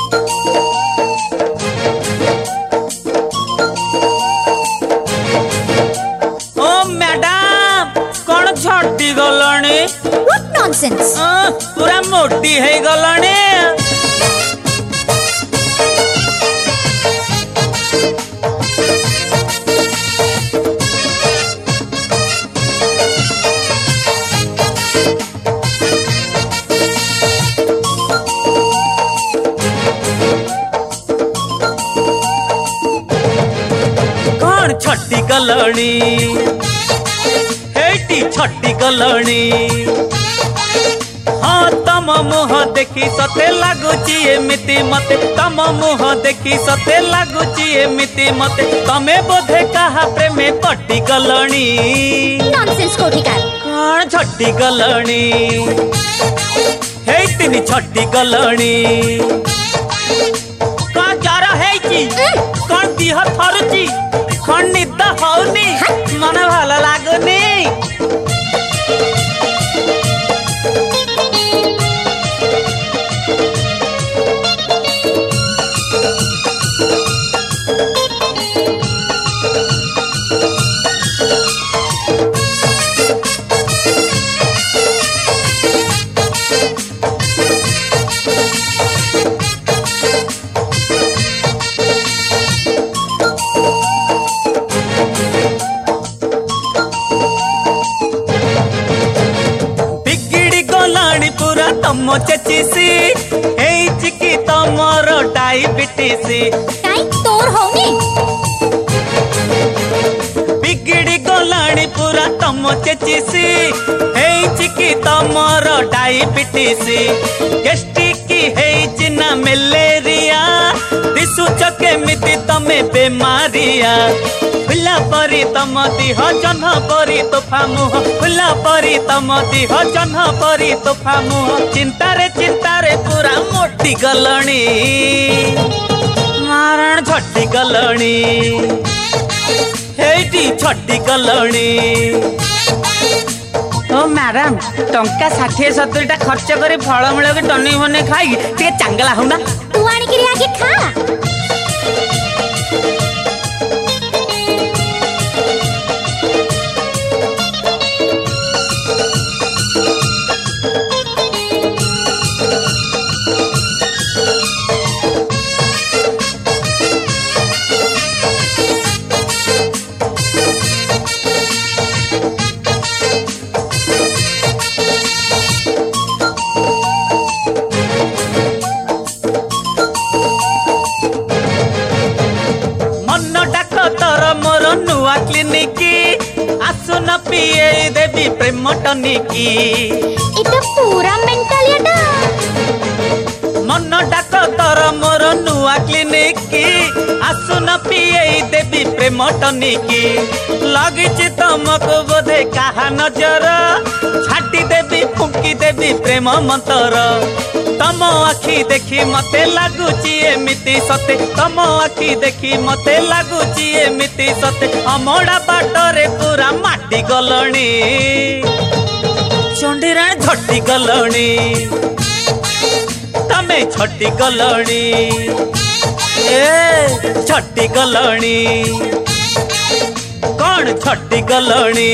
ओ madam कौन झटी गलणी? What nonsense? पूरा मोटी है गलणी। छटी गलणी हेटी छटी गलणी। हाँ तम मुह देखी सते लगुची एमिति मते, तम मुह देखी सते लगुची एमिति मते, तमे बोधे कहा प्रेमे पटी गलणी। नॉनसेंस कोठिकार। कौन छटी गलणी? हेटिनी छटी गलणी। कौन जरा है कौन दिह थरुची कौन निद हौनी मन भल लागुनी। तम चेचिसी ए चिकी तमर डायबिटीसी। काई तोर होनी? बिगड़ी गलाणी पूरा तम चेचिसी ए चिकी तमर डायबिटीसी। गेस्ट्रिक की है चिना मलेरिया, दिसु चके मिति तमे बेमारिया। फुला परी तम दिह जन्ह परी तोफा मुह, फुला परी तम दिह जन्ह परी तोफा मुह। चिंतारे पूरा मोटी गलणी, मारण झटी गलणी, हेटी छटी गलणी। ओ मैडम टंका 60-70 खर्च कर फलमूल के टनी बने खाई टे चांगला हो ना। तू आनी आगे खा। क्लिनिक आसुन पिए देवी प्रेम टनिकी। इटा पूरा मेंटल याटा। मन डाक तर मोर नुआ क्लिनिक आसुन पिए देवी प्रेम टनिकी। लगिछि तमको बोधे काहा नजर, छाटी देवी फुंकी देवी प्रेम मंत्र। तम आखि देखी मते लगुची एमिति सते, तम आखि देखी मते लगुची एमिति सते। अमोड़ा बाटरे पूरा माटी गलणी, चंडीराण झटी गलणी, तमे छटी गलणी, ए छटी गलणी। कौन छटी गलणी?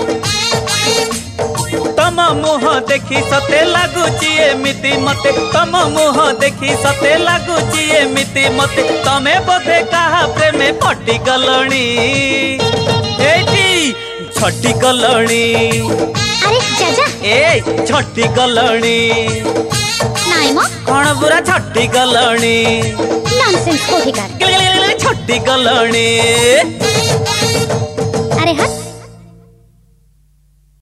तम मुह देखी सते लगुची एमिति मते, तम मुह देखी सते लगुची एमिति मते, तमे बोधे कहा प्रेमे पटी गलणी। एटी छटी गलणी। अरे चाचा ए छटी गलणी। नाई मो कौन पूरा छटी गलणी? नॉनसेंस कोठिकार। छटी गलणी। अरे हट।